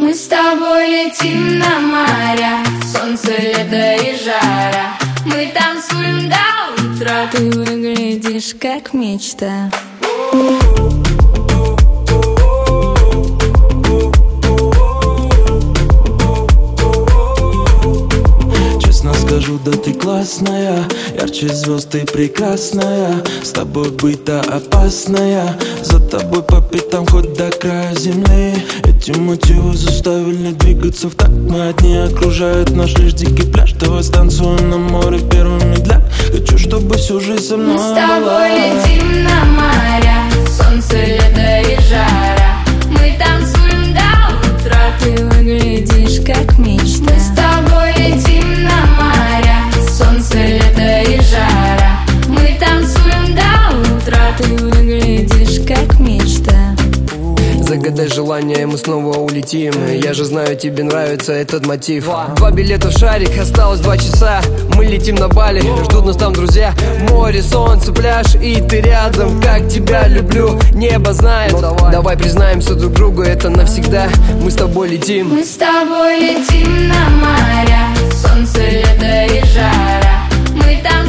Мы с тобой летим на моря, солнце, лето и жара. Мы танцуем до утра. Ты выглядишь как мечта. Честно скажу, да ты классная, ярче звезд ты прекрасная. С тобой быть-то опасная, за тобой по пятам хоть до края земли. Эти мотивы заставили двигаться в такт. Мы одни, окружает наш лишь дикий пляж. Давай станцуем на море первый медляк. Хочу, чтобы всю жизнь со мной была. Мы с тобой летим на моря, солнце, лето и жара. Мы танцуем до утра. Ты выглядишь как мечта. Мы с тобой летим на моря, солнце, лето и жара. Мы танцуем до утра. Ты выглядишь как мечта. Загадай желание, мы снова улетим. Я же знаю, тебе нравится этот мотив. 2 билета в шарик, осталось 2 часа. Мы летим на Бали, ждут нас там друзья. Море, солнце, пляж, и ты рядом. Как тебя люблю, небо знает. Давай признаемся друг другу, это навсегда. Мы с тобой летим. Мы с тобой летим на моря, солнце, лето и жара. Мы танцуем